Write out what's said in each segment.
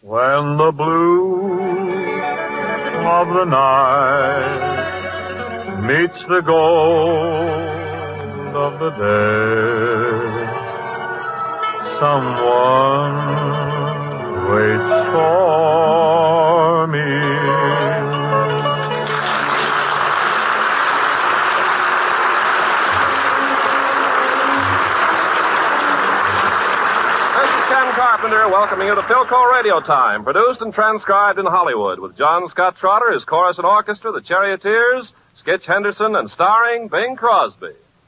When the blue of the night meets the gold of the day, someone waits for me. Carpenter welcoming you to Philco Radio Time, produced and transcribed in Hollywood with John Scott Trotter, his chorus and orchestra, the Charioteers, Skitch Henderson, and starring Bing Crosby.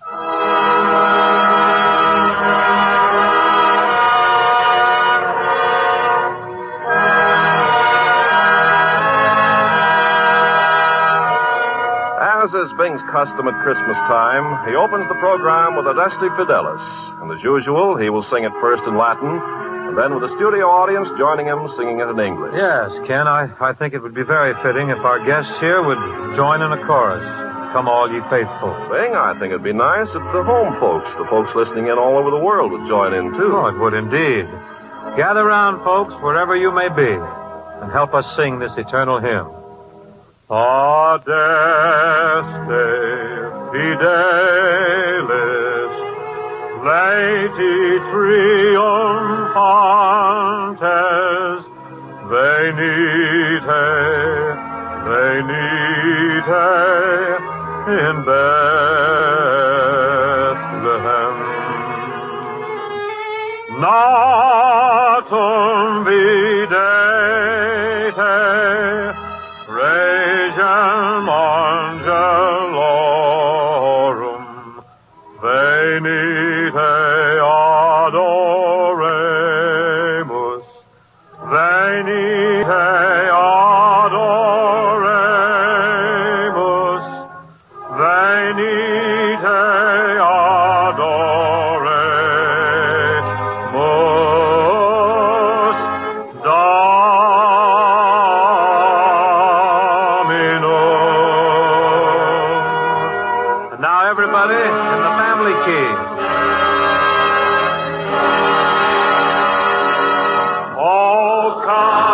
As is Bing's custom at Christmas time, he opens the program with Adeste Fidelis. And as usual, he will sing it first in Latin, and then with the studio audience joining him singing it in English. Yes, Ken, I think it would be very fitting if our guests here would join in a chorus. Come all ye faithful. Bing, I think it'd be nice if the home folks, the folks listening in all over the world, would join in, too. Oh, it would indeed. Gather round, folks, wherever you may be, and help us sing this eternal hymn. Adeste Fidelis, Laeti triumphantes, venite in Bethlehem. Natum videte, regem angelorum, venite adoremus, venite adoremus, venite adoremus, Domino. And now everybody in the family key. Oh, come.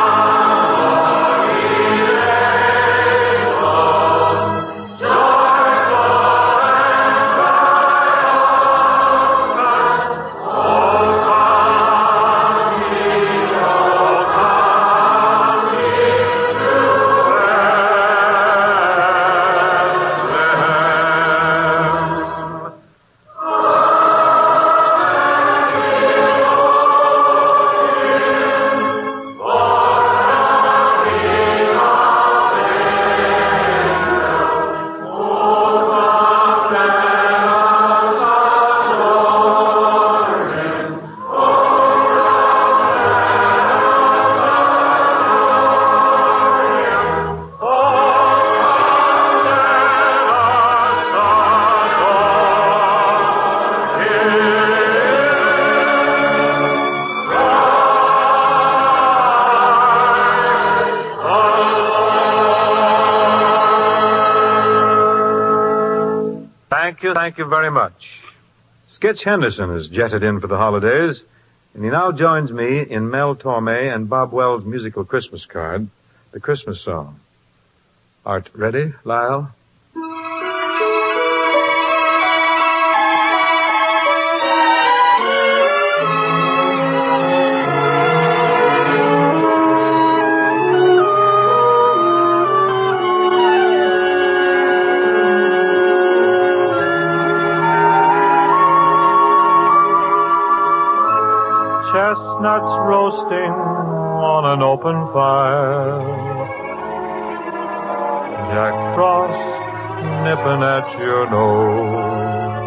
Thank you very much. Skitch Henderson has jetted in for the holidays, and he now joins me in Mel Torme and Bob Wells' musical Christmas card, the Christmas song. Art ready, Lyle? Chestnuts roasting on an open fire, Jack Frost nipping at your nose,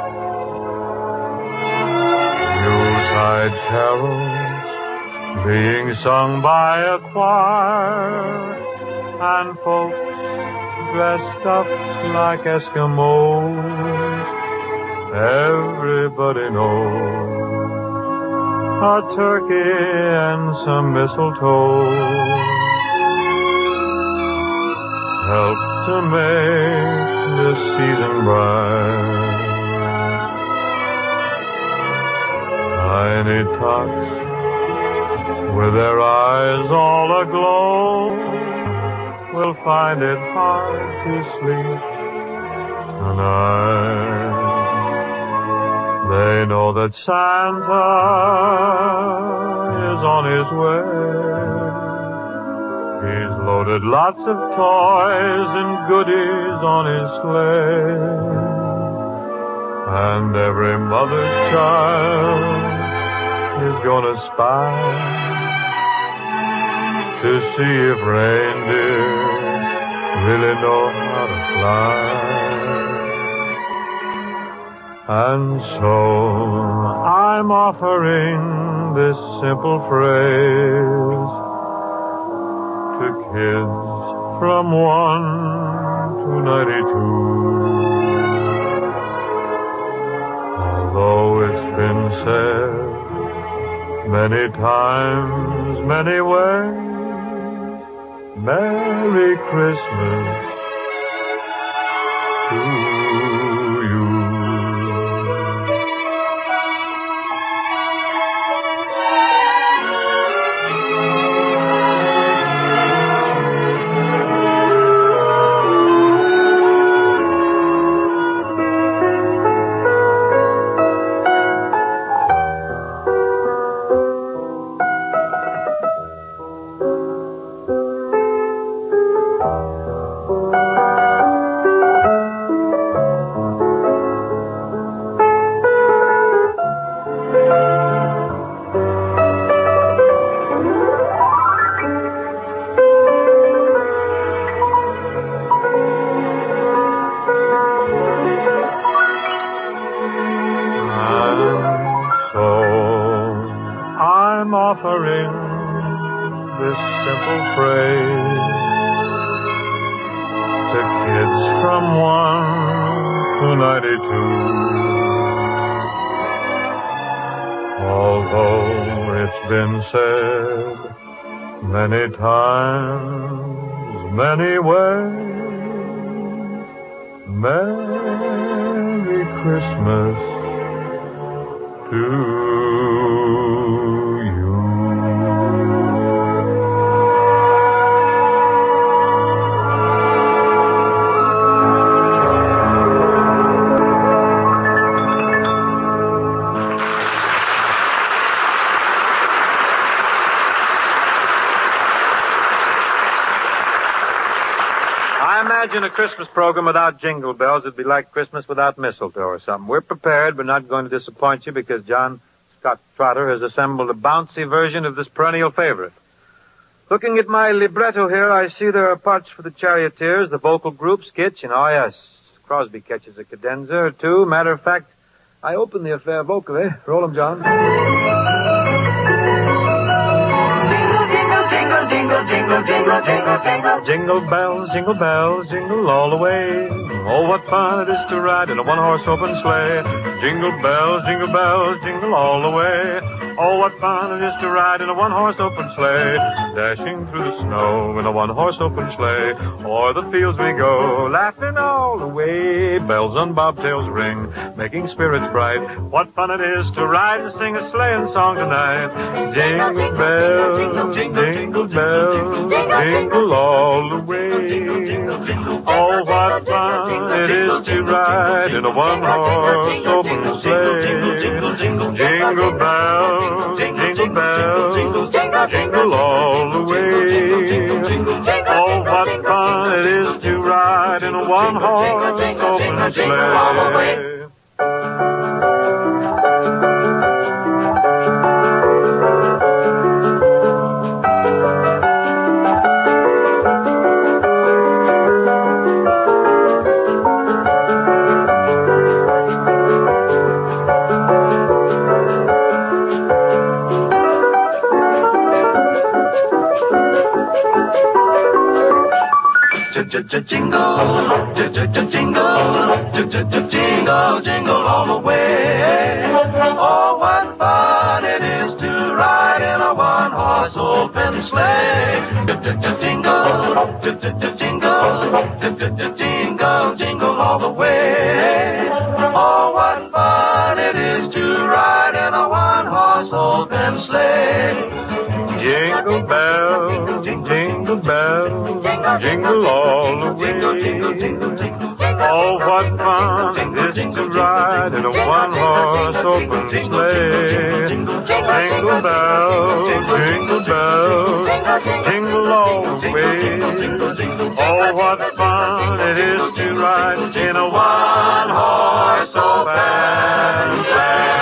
Yuletide carols being sung by a choir, and folks dressed up like Eskimos. Everybody knows a turkey and some mistletoe help to make this season bright. Tiny tots with their eyes all aglow, will find it hard to sleep tonight. They know that Santa is on his way. He's loaded lots of toys and goodies on his sleigh. And every mother's child is gonna spy to see if reindeer really know how to fly. And so I'm offering this simple phrase to kids from 1 to 92. Although it's been said many times, many ways, Merry Christmas to you. Offering this simple phrase to kids from 1 to 92. Although it's been said many times, many ways, Merry Christmas to you. Imagine a Christmas program without jingle bells. It'd be like Christmas without mistletoe or something. We're prepared. We're not going to disappoint you because John Scott Trotter has assembled a bouncy version of this perennial favorite. Looking at my libretto here, I see there are parts for the charioteers, the vocal groups, Kitch, and yes, Crosby catches a cadenza or two. Matter of fact, I open the affair vocally. Roll 'em, John. Jingle, jingle, jingle, jingle, jingle, jingle. Jingle bells, jingle all the way. Oh, what fun it is to ride in a one-horse open sleigh. Jingle bells, jingle all the way. Oh, what fun it is to ride in a one-horse open sleigh. Dashing through the snow in a one-horse open sleigh. O'er the fields we go, laughing all the way. Bells on bobtails ring, making spirits bright. What fun it is to ride and sing a sleighing song tonight. Jingle bells, jingle bells, jingle all the way. Oh, what fun it is to ride in a one-horse open sleigh. Jingle bells, jingle all the way. Oh, what fun it is to ride in a one-horse open sleigh. Jingle, jingle all the way. Oh, what fun it is to ride in a one-horse open sleigh. Jingle, jingle all the way. Oh, what fun it is to ride in a one-horse open sleigh. Jingle bells, jingle bells, jingle all the way. Oh, what fun it is to ride in a one-horse open sleigh. Jingle bells, jingle all the way. Oh, what fun it is to ride in a one-horse open sleigh.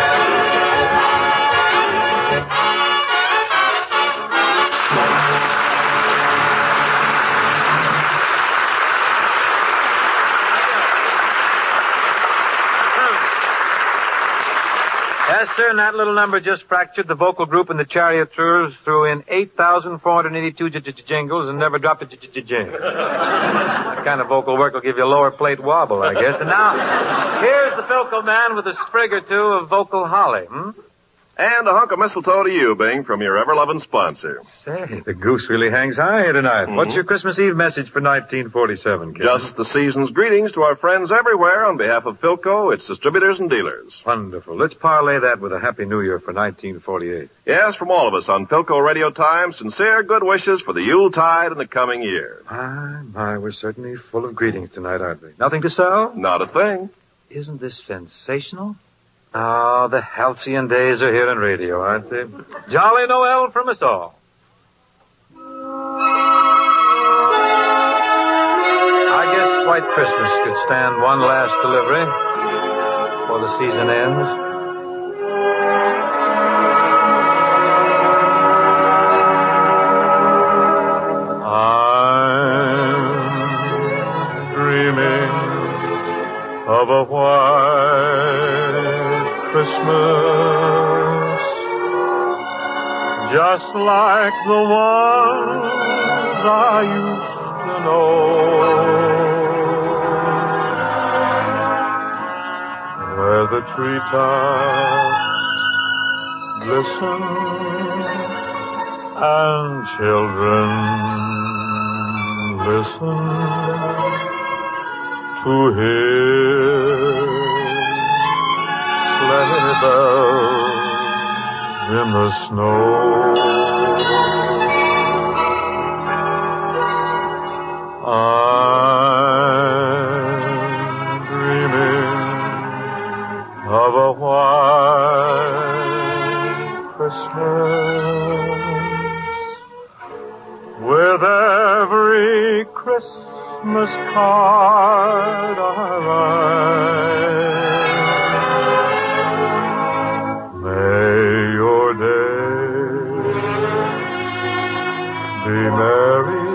Yes, sir, and that little number just fractured the vocal group and the charioteers threw in 8,482 jingles and never dropped a jing. That kind of vocal work will give you a lower plate wobble, I guess. And now, here's the Philco man with a sprig or two of vocal holly, And a hunk of mistletoe to you, Bing, from your ever-loving sponsor. Say, the goose really hangs high here tonight. Mm-hmm. What's your Christmas Eve message for 1947, kid? Just the season's greetings to our friends everywhere on behalf of Philco, its distributors and dealers. Wonderful. Let's parlay that with a Happy New Year for 1948. Yes, from all of us on Philco Radio Time, sincere good wishes for the Yuletide and the coming year. My, we're certainly full of greetings tonight, aren't we? Nothing to sell? Not a thing. Isn't this sensational? Oh, the halcyon days are here on radio, aren't they? Jolly Noel from us all. I guess White Christmas could stand one last delivery before the season ends. I'm dreaming of a white Christmas, just like the ones I used to know, where the treetops glisten and children listen to hear sleigh bells in the snow. I'm dreaming of a white Christmas with every Christmas card I write. Be merry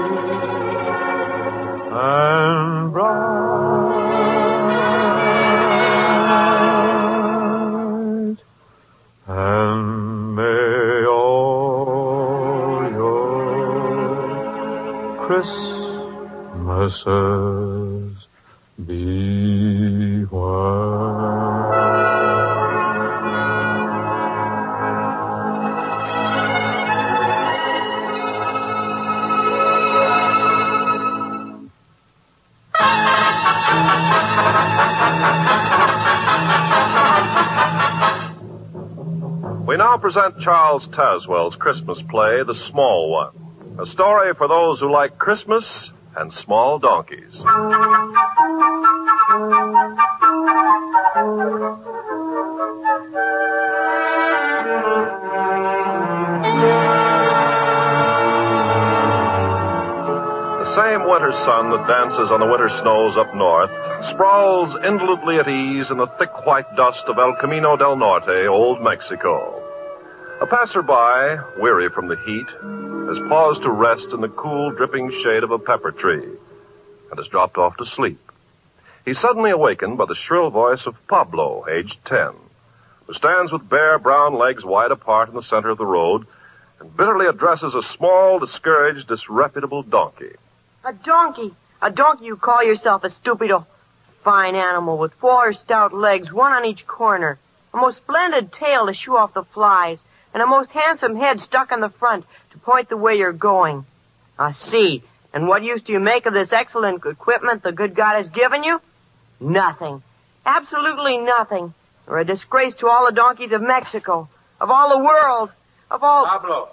and bright, and may all your Christmases be white. We now present Charles Tazwell's Christmas play, The Small One, a story for those who like Christmas and small donkeys. The same winter sun that dances on the winter snows up north sprawls indolently at ease in the thick white dust of El Camino del Norte, Old Mexico. A passerby, weary from the heat, has paused to rest in the cool, dripping shade of a pepper tree and has dropped off to sleep. He's suddenly awakened by the shrill voice of Pablo, aged 10, who stands with bare brown legs wide apart in the center of the road and bitterly addresses a small, discouraged, disreputable donkey. A donkey? A donkey you call yourself a stupido? Fine animal with 4 stout legs, one on each corner. A most splendid tail to shoo off the flies, and a most handsome head stuck in the front to point the way you're going. I see. And what use do you make of this excellent equipment the good God has given you? Nothing. Absolutely nothing. You're a disgrace to all the donkeys of Mexico, of all the world, of all... Pablo.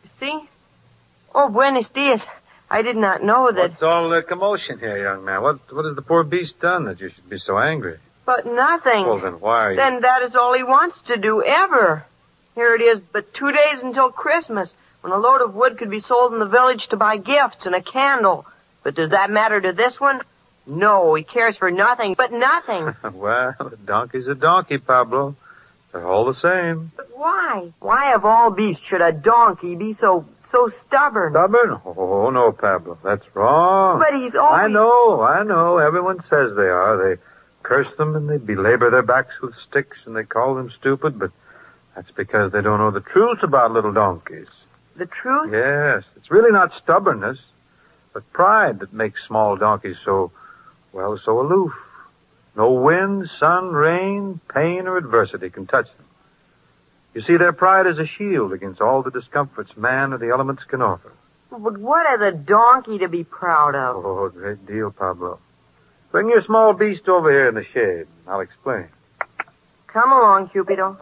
See? Oh, buenos dias. I did not know that... What's all the commotion here, young man? What has the poor beast done that you should be so angry? But nothing. Well, then why are you... Then that is all he wants to do, ever. Here it is, but 2 days until Christmas, when a load of wood could be sold in the village to buy gifts and a candle. But does that matter to this one? No, he cares for nothing, but nothing. Well, a donkey's a donkey, Pablo. They're all the same. But why? Why of all beasts should a donkey be so stubborn? Stubborn? Oh, no, Pablo. That's wrong. But he's always... I know. Everyone says they are. They curse them and they belabor their backs with sticks and they call them stupid, but that's because they don't know the truth about little donkeys. The truth? Yes. It's really not stubbornness, but pride that makes small donkeys so aloof. No wind, sun, rain, pain, or adversity can touch them. You see, their pride is a shield against all the discomforts man or the elements can offer. But what has a donkey to be proud of? Oh, a great deal, Pablo. Bring your small beast over here in the shade. I'll explain. Come along, Cupido.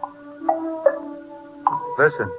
Listen.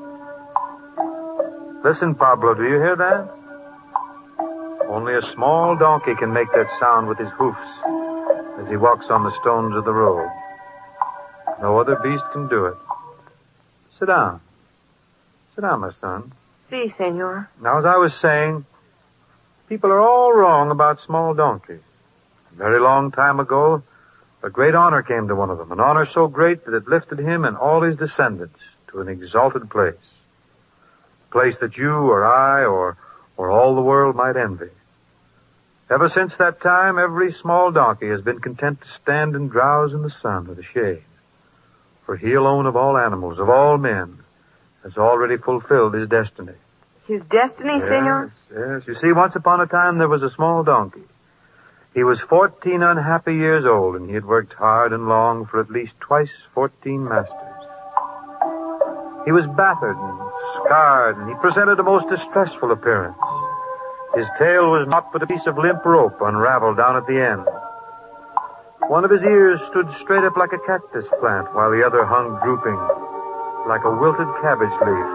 Listen, Pablo, do you hear that? Only a small donkey can make that sound with his hoofs as he walks on the stones of the road. No other beast can do it. Sit down. Sit down, my son. Si, senor. Now, as I was saying, people are all wrong about small donkeys. A very long time ago, a great honor came to one of them, an honor so great that it lifted him and all his descendants to an exalted place. A place that you or I or all the world might envy. Ever since that time, every small donkey has been content to stand and drowse in the sun or the shade. For he alone of all animals, of all men, has already fulfilled his destiny. His destiny, yes, senor? Yes. You see, once upon a time there was a small donkey. He was 14 unhappy years old, and he had worked hard and long for at least twice 14 masters. He was battered and scarred, and he presented a most distressful appearance. His tail was naught but a piece of limp rope unraveled down at the end. One of his ears stood straight up like a cactus plant, while the other hung drooping like a wilted cabbage leaf.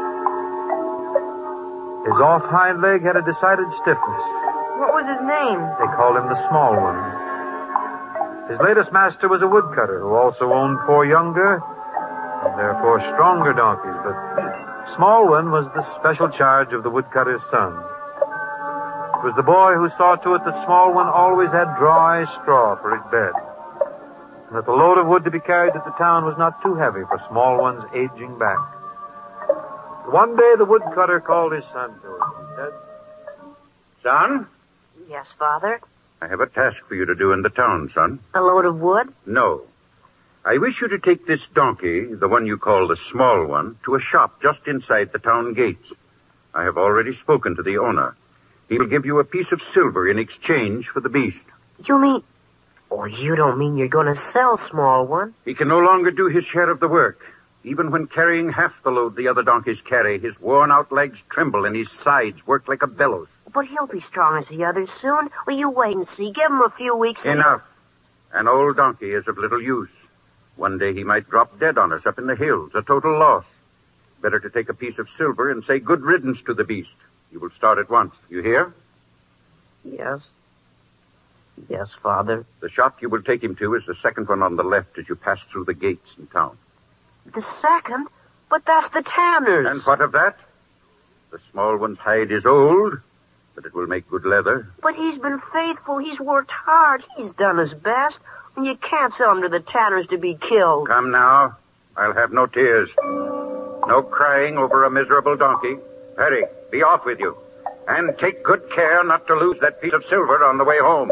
His off hind leg had a decided stiffness. What was his name? They called him the Small One. His latest master was a woodcutter who also owned 4 younger and therefore stronger donkeys, but Small One was the special charge of the woodcutter's son. It was the boy who saw to it that Small One always had dry straw for his bed, and that the load of wood to be carried to the town was not too heavy for Small One's aging back. One day the woodcutter called his son to him. He said, Son, Yes, Father. I have a task for you to do in the town, son. A load of wood? No. I wish you to take this donkey, the one you call the Small One, to a shop just inside the town gates. I have already spoken to the owner. He will give you a piece of silver in exchange for the beast. You mean... Oh, you don't mean you're going to sell Small One? He can no longer do his share of the work. Even when carrying half the load the other donkeys carry, his worn-out legs tremble and his sides work like a bellows. But he'll be strong as the others soon. Will you wait and see? Give him a few weeks... Enough. An old donkey is of little use. One day he might drop dead on us up in the hills, a total loss. Better to take a piece of silver and say good riddance to the beast. You will start at once. You hear? Yes. Yes, Father. The shop you will take him to is the second one on the left as you pass through the gates in town. The second? But that's the tanner's. And what of that? The Small One's hide is old, but it will make good leather. But he's been faithful. He's worked hard. He's done his best. And you can't sell him to the tanners to be killed. Come now. I'll have no tears. No crying over a miserable donkey. Hurry, be off with you. And take good care not to lose that piece of silver on the way home.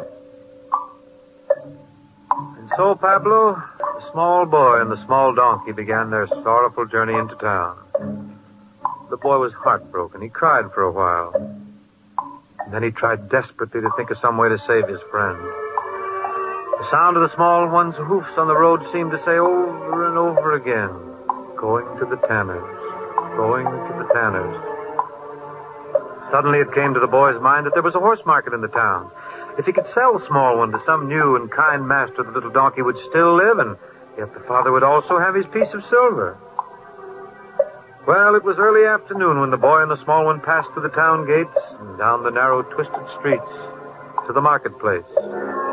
And so, Pablo, the small boy and the small donkey began their sorrowful journey into town. The boy was heartbroken. He cried for a while. And then he tried desperately to think of some way to save his friend. The sound of the small one's hoofs on the road seemed to say over and over again, going to the tanners, going to the tanners. Suddenly it came to the boy's mind that there was a horse market in the town. If he could sell the Small One to some new and kind master, the little donkey would still live, and yet the father would also have his piece of silver. Well, it was early afternoon when the boy and the small one passed through the town gates and down the narrow, twisted streets to the marketplace. And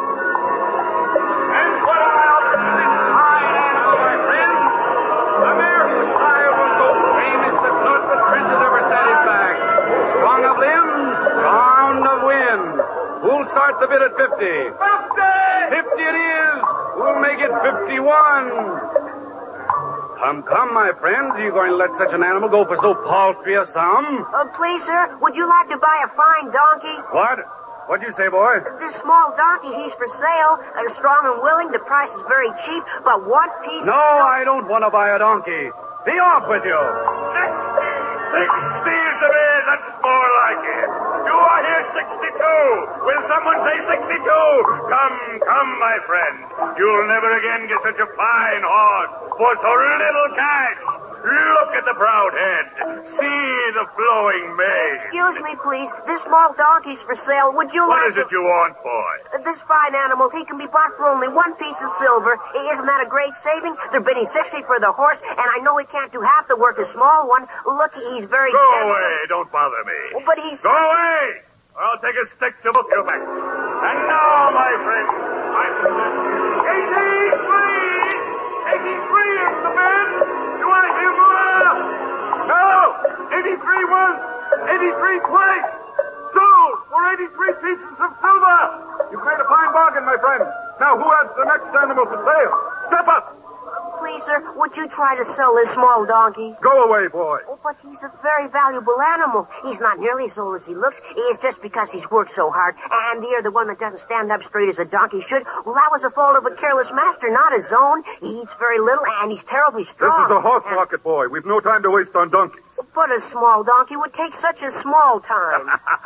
what about this fine animal, my friends? The mare whose sire was so famous that not the prince has ever set his back. Strong of limbs, strong of wind. Who'll start the bid at 50? 50! 50 it is! Who'll make it 51? Come, my friends. Are you going to let such an animal go for so paltry a sum? Please, sir, would you like to buy a fine donkey? What? What'd you say, boy? This small donkey, he's for sale. Strong and willing. The price is very cheap, but one piece No, I don't want to buy a donkey. Be off with you. 60 is the bid. That's more like it. You are here 62. Will someone say 62? Come, my friend. You'll never again get such a fine horse for so little cash. Look at the proud head. See the flowing mane. Excuse me, please. This small donkey's for sale. Would you What like is it you want, boy? This fine animal, he can be bought for only one piece of silver. Isn't that a great saving? They're bidding 60 for the horse, and I know he can't do half the work a small one. Look, he's very... Go away. Don't bother me. But he's... Go away, or I'll take a stick to book you back. And now, my friend, I'm... 83! 83 is the bid! You want to hear more? No! 83 once! 83 twice! Sold for 83 pieces of silver! You've made a fine bargain, my friend. Now, who has the next animal for sale? Step up! Please, sir, would you try to sell this small donkey? Go away, boy. Oh, but he's a very valuable animal. He's not nearly as old as he looks. It's just because he's worked so hard. And you're the one that doesn't stand up straight as a donkey should. Well, that was the fault of a careless master, not his own. He eats very little, and he's terribly strong. This is a horse market, boy. We've no time to waste on donkeys. But a small donkey would take such a small time.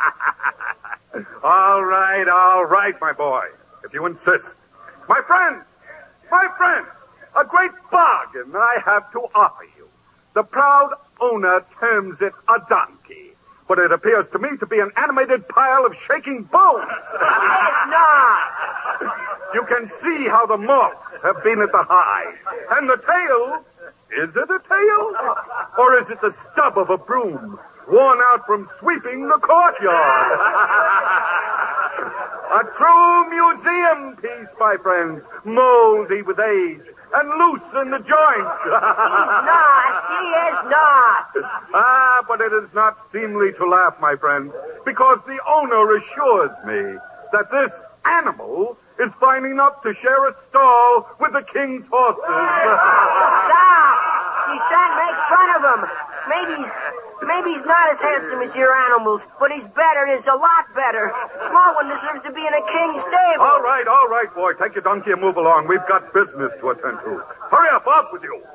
All right, my boy. If you insist. My friend, a great bargain I have to offer you. The proud owner terms it a donkey, but it appears to me to be an animated pile of shaking bones. It's not. You can see how the moths have been at the hide. And the tail, is it a tail? Or is it the stub of a broom, worn out from sweeping the courtyard? A true museum piece, my friends, moldy with age and loose in the joints. He is not. But it is not seemly to laugh, my friends, because the owner assures me that this animal is fine enough to share a stall with the king's horses. Stop! You shan't make fun of him. Maybe he's not as handsome as your animals, but he's better. He's a lot better. Small one deserves to be in a king's stable. All right, boy. Take your donkey and move along. We've got business to attend to. Hurry up, off with you.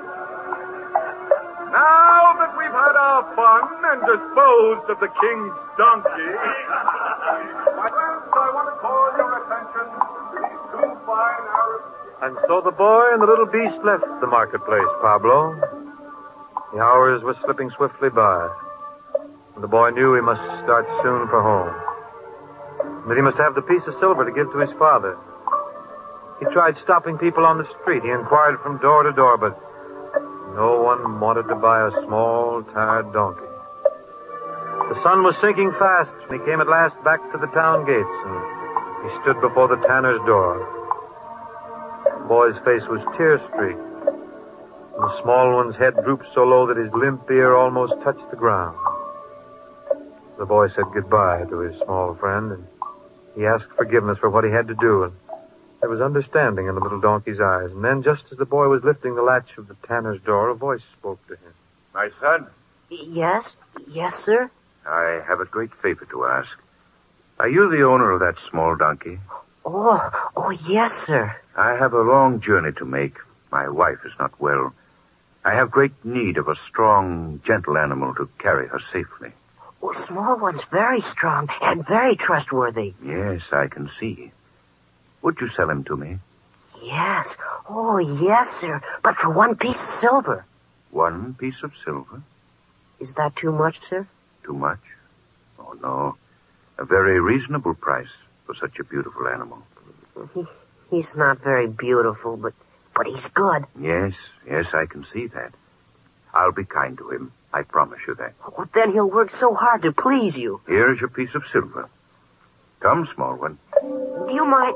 Now that we've had our fun and disposed of the king's donkey, my friends, I want to call your attention to these two fine Arab... And so the boy and the little beast left the marketplace, Pablo. The hours were slipping swiftly by, and the boy knew he must start soon for home. And that he must have the piece of silver to give to his father. He tried stopping people on the street. He inquired from door to door, but no one wanted to buy a small, tired donkey. The sun was sinking fast when he came at last back to the town gates, and he stood before the tanner's door. The boy's face was tear-streaked, and the small one's head drooped so low that his limp ear almost touched the ground. The boy said goodbye to his small friend, and he asked forgiveness for what he had to do, and there was understanding in the little donkey's eyes. And then, just as the boy was lifting the latch of the tanner's door, a voice spoke to him. My son, Yes, sir. I have a great favor to ask. Are you the owner of that small donkey? Oh, yes, sir. I have a long journey to make. My wife is not well. I have great need of a strong, gentle animal to carry her safely. Oh, small one's very strong and very trustworthy. Yes, I can see. Would you sell him to me? Yes. Oh, yes, sir. But for one piece of silver. 1 piece of silver? Is that too much, sir? Too much? Oh, no. A very reasonable price for such a beautiful animal. He's not very beautiful, but he's good. Yes, I can see that. I'll be kind to him. I promise you that. Well, then he'll work so hard to please you. Here's your piece of silver. Come, small one. Do you mind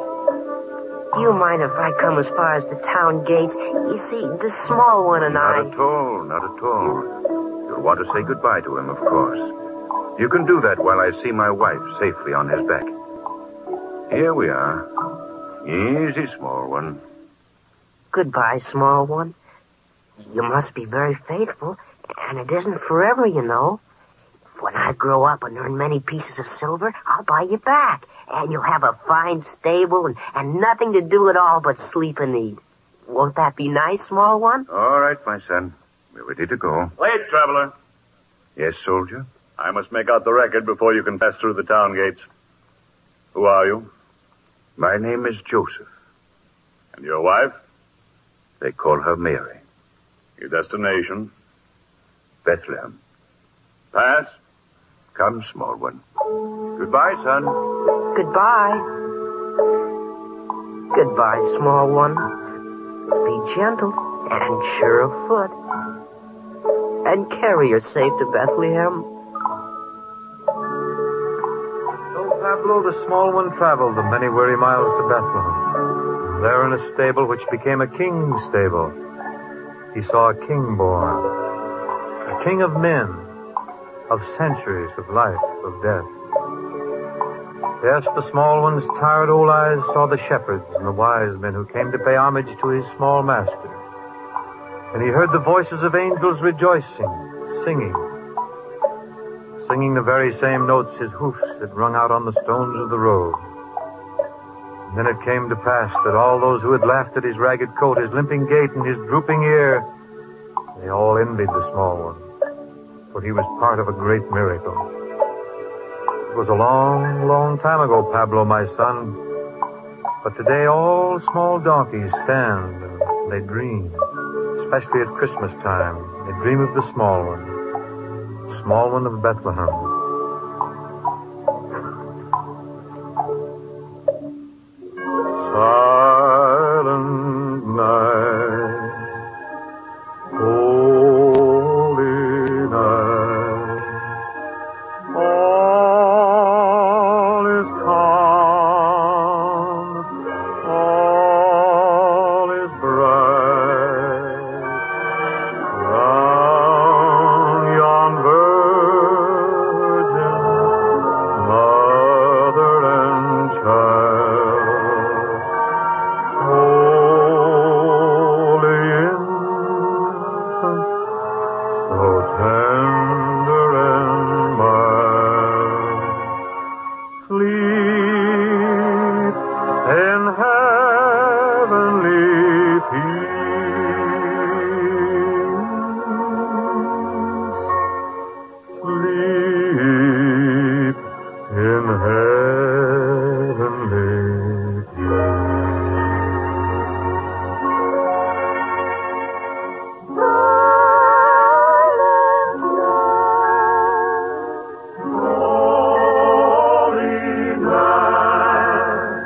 if I come as far as the town gates? You see, the small one and I... Not at all, not at all. You'll want to say goodbye to him, of course. You can do that while I see my wife safely on his back. Here we are. Easy, small one. Goodbye, small one. You must be very faithful, and it isn't forever, you know. When I grow up and earn many pieces of silver, I'll buy you back. And you'll have a fine stable and nothing to do at all but sleep and eat. Won't that be nice, small one? All right, my son. We're ready to go. Wait, traveler. Yes, soldier? I must make out the record before you can pass through the town gates. Who are you? My name is Joseph. And your wife? They call her Mary. Your destination? Bethlehem. Pass. Come, small one. Goodbye, son. Goodbye. Goodbye, small one. Be gentle and sure of foot. And carry her safe to Bethlehem. So Pablo the small one traveled the many weary miles to Bethlehem. There in a stable which became a king's stable, he saw a king born. A king of men, of centuries, of life, of death. Yes, the small one's tired old eyes saw the shepherds and the wise men who came to pay homage to his small master. And he heard the voices of angels rejoicing, singing the very same notes his hoofs had rung out on the stones of the road. And then it came to pass that all those who had laughed at his ragged coat, his limping gait, and his drooping ear, they all envied the small one, for he was part of a great miracle. It was a long, long time ago, Pablo, my son, but today all small donkeys stand and they dream, especially at Christmas time. They dream of the small one of Bethlehem. Silent night, holy night, all is calm, all is bright, round yon virgin, mother and child, holy infant, so tender and mild, sleep in heavenly peace, sleep in heavenly peace. Holy night,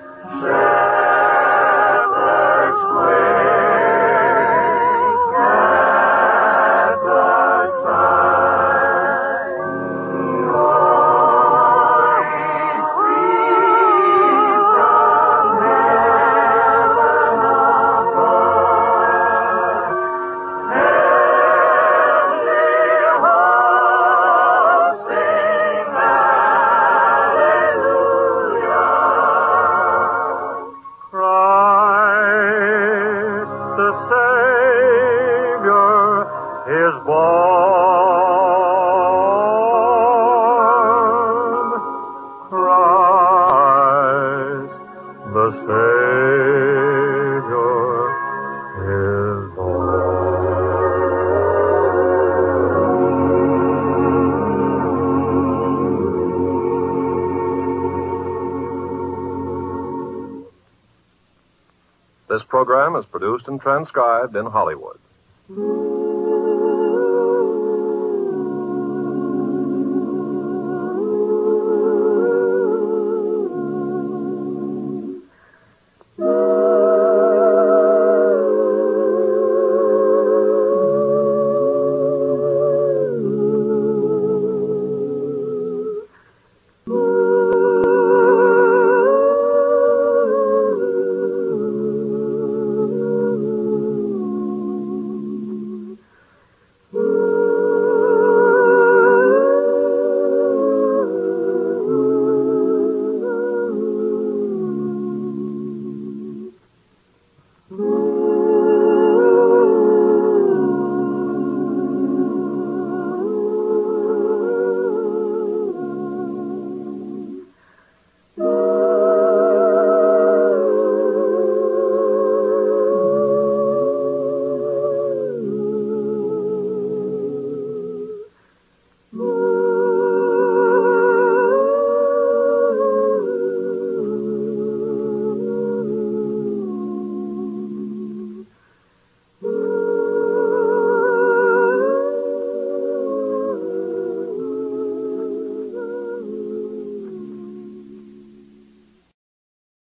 shepherds quake at the sight. Glories stream from heaven above. Heavenly hosts sing hallelujah. Christ the Savior is born. Christ the Savior is born. This program is produced and transcribed in Hollywood.